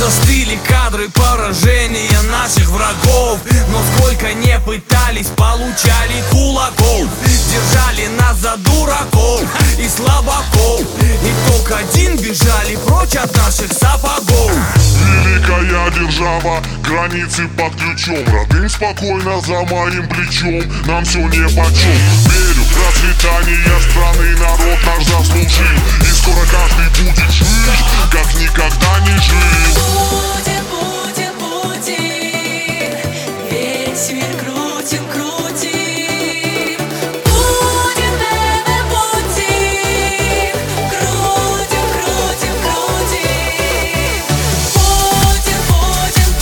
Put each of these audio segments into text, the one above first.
Застыли кадры поражения наших врагов, но сколько не пытались, получали кулаков. Держали нас за дураков и слабаков, и только один бежали прочь от наших сапогов. Великая держава, границы под ключом. Родным спокойно за моим плечом, нам все нипочем. Верю в процветание страны, народ наш заслужил, и скоро каждый будет жить, как никогда не жил. Будем, весь мир крутим, крутим. Будем, крутим, крутим, крутим. Будем,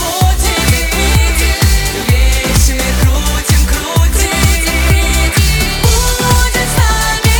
весь мир крутим, крутим. Будет с нами,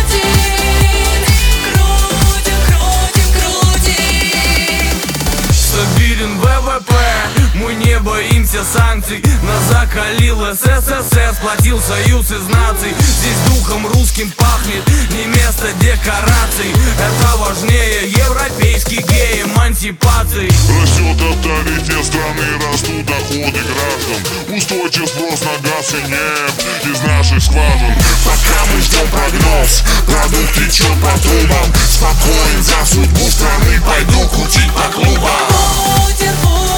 крутим, крутим, крутим. Стабилен ВВП, мы не боимся санкций. Нас закалил СССР, сплотил союз из наций. Здесь духом русским пахнет, не место декораций. Это важнее европейских гей-эмансипаций. Растет авторитет страны, растут доходы граждан. Устойчив спрос на газ и нефть из наших скважин. Пока мы ждем прогноз, продукт течет по трубам. Спокоен за судьбу страны, пойду кутить по клубам. Будем,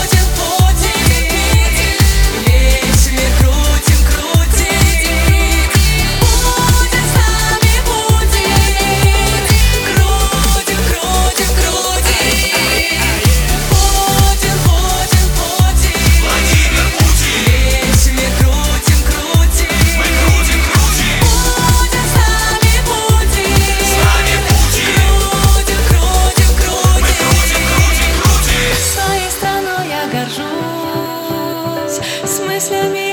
весь мир крутим, крутим. Будет с нами, крутим, крутим, крутим. Будем, Владимир Путин, весь мир крутим, крутим. мы крутим, крутим. Будет с нами, С нами Путин, крутим, крутим, мы крутим. крутим, крутим, крутим. Своей страной я горжусь, с мыслями